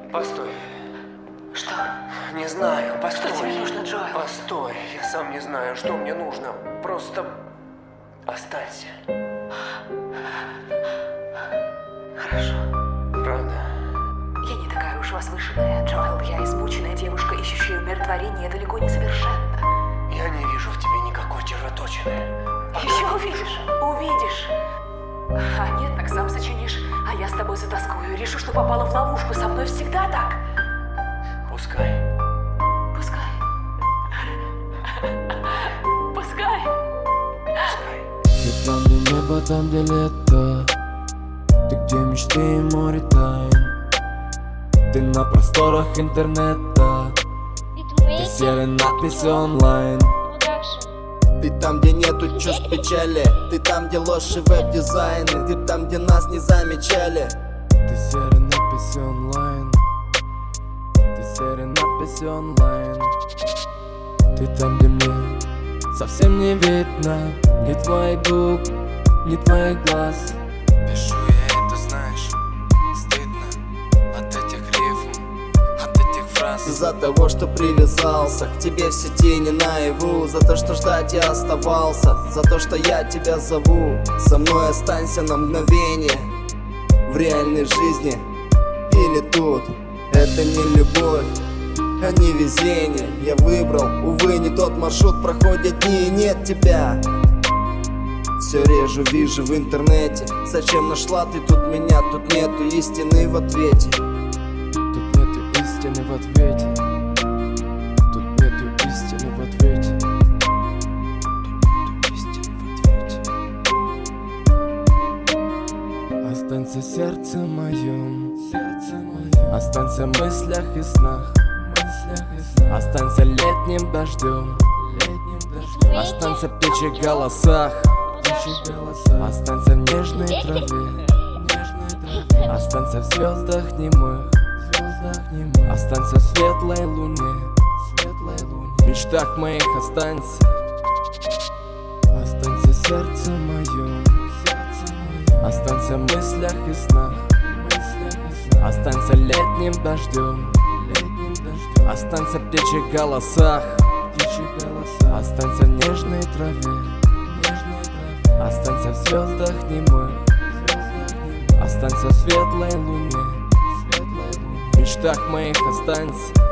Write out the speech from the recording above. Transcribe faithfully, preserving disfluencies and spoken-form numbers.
Постой. Что? Не знаю, постой. Что тебе нужно, Джоэл? Постой, я сам не знаю, что мне нужно. Просто останься. Хорошо. Правда? Я не такая уж возвышенная, Джоэл. Я измученная девушка, ищущая умиротворение, далеко не совершенна. Я не вижу в тебе никакой червоточины. Еще увидишь, увидишь. А нет, так сам сочинишь. А я с тобой затаскую. Решу, что попала в ловушку. Со мной всегда так. Пускай. Пускай. Пускай. Пускай. Ты там, где небо, там, где лето. Ты где мечты и море тайн. Ты на просторах интернета. Ты серые надписи онлайн. Ты там, где нету чувств печали. Ты там, где ложь и веб-дизайны. Ты там, где нас не замечали. Ты серые надписи онлайн. Ты серые надписи онлайн. Ты там, где мне совсем не видно ни твоих губ, ни твоих глаз. Пишу я это, знаешь, стыдно от этих рифм, от этих фраз. Из-за того, что привязался к тебе в сети не наяву. За то, что ждать я оставался. За то, что я тебя зову. Со мной останься на мгновение. В реальной жизни или тут. Это не любовь, а не везение. Я выбрал, увы, не тот маршрут. Проходят дни и нет тебя. Все реже вижу в интернете. Зачем нашла ты тут меня? Тут нету истины в ответе. Тут нету истины в ответе. Тут нету истины в ответе. Тут нету истины в ответе. Останься сердце моем, сердце моем. Останься в мыслях и снах, мыслях и снах. Останься летним дождем, летним дождем. Останься в птичьих голосах, птичьих голосах. Останься в нежной траве, нежной траве. Останься в звездах немых, звездах немых. Останься в светлой луне, светлой луне. В мечтах моих останься. Останься сердце моем, сердце моем. Останься в мыслях и снах, мыслях и снах. Останься летним дождем, летним дождем. Останься в птичьих голосах, птичьих голосах. Останься в нежной траве, нежной траве. Останься в звездах немых, звездах немых. Останься в светлой луне, светлой луне. В мечтах моих останься.